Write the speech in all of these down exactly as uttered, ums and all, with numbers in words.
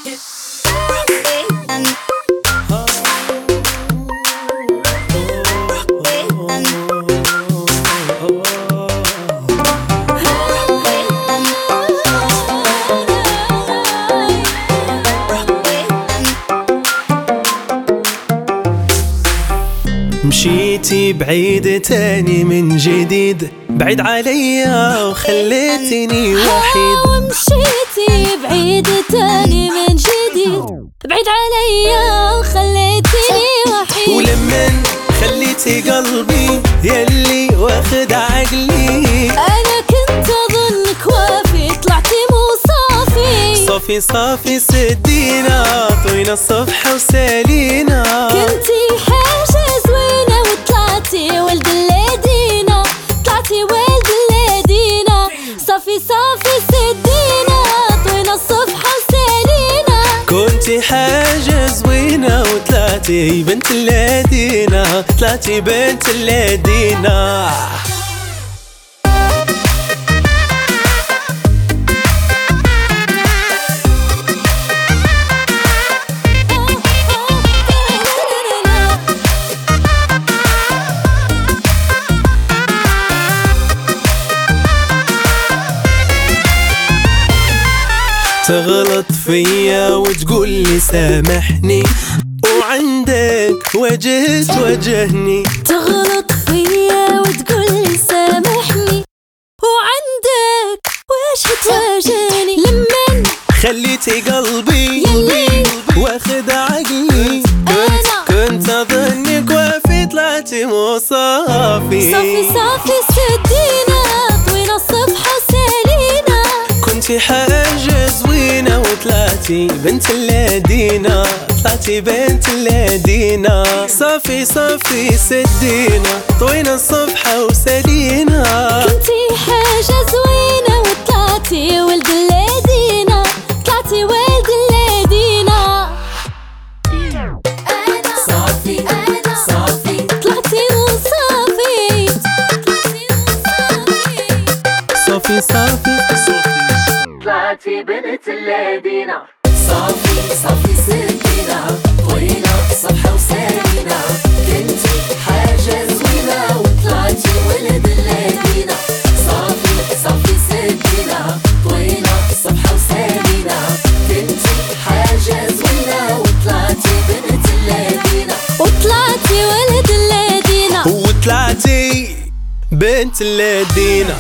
مشيتي بعيد تاني من جديد، بعيد عليا وخليتني وحيد. ومشيتي بعيد تاني من جديد، بعيد عليا وخليتني وحيد. ولمن خليتي قلبي يلي واخد عقلي، انا كنت اظنك وافي طلعتي مو صافي. صافي صافي سدينا طوينا الصفحة وسالينا. كنتي حاجة زوينة وطلعتي ولد الليدينا، طلعتي ولد الليدينا. صافي صافي سدينا طوينا الصفحة وسالينا. كنتي حاجة زوينة وطلعتي بنت الليدينا، طلعتي بنت الليدينا. تغلط فيا وتقول لي سامحني، وعندك وجه توجهني. تغلط فيا وتقول لي سامحني، وعندك وجه تواجهني. لمن خليتي قلبي يلي واخد عقلي، كنت كنت اظنك وافي طلعتي مو صافي. صافي صافي سدينا طوينا الصفحة وسالينا. كنتي حاجة زوينة وطلعتي بنت الليدينا، طلعتي بنت الليدينا. صافي صافي سدينا طوينا الصفحة وسالينا. كنتي حاجة زوينة وطلعتي ولد الليدينا، طلعتي ولد الليدينا. أنا صافي أنا صافي طلعتي مو صافي. صافي صافي طلعتي بنت الليدينا. صافي صافي سدينا طوينا الصفحة وسالينا. كنتي حاجة زوينة وطلعتي ولد الليدينا. صافي صافي سدينا طوينا الصفحة وسالينا. كنتي حاجة زوينة وطلعتي بنت الليدينا، وطلعتي ولد الليدينا، وطلعتي بنت الليدينا.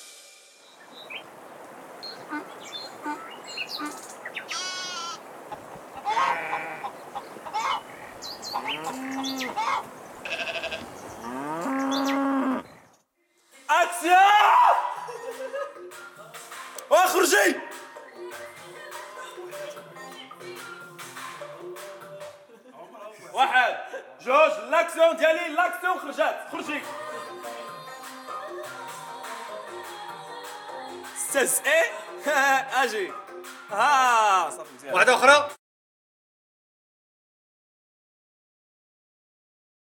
اكسيون واخرجي. واحد جوج لاكسيون ديالي لاكسيون خرجات خرجي. استاذ ايه اجي ها صافي مزيان. واحدة أخرى.